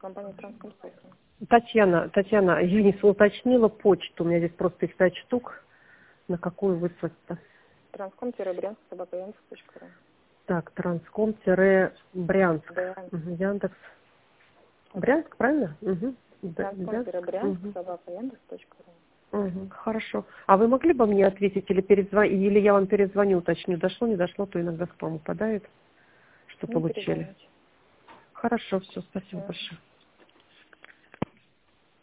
Компания Транскомсорциум. Татьяна, я не уточнила почту, у меня здесь просто их 5 штук. На какую выслать-то? Транском-брянск@яндекс.ру. Так, транском-брянск. Яндекс. Брянск, правильно? Транском-брянск@яндекс.ру. Хорошо. А вы могли бы мне ответить или я вам перезвоню, уточню, дошло, не дошло, то иногда спам упадает, что получили. Перезвоните. Хорошо, все, спасибо большое.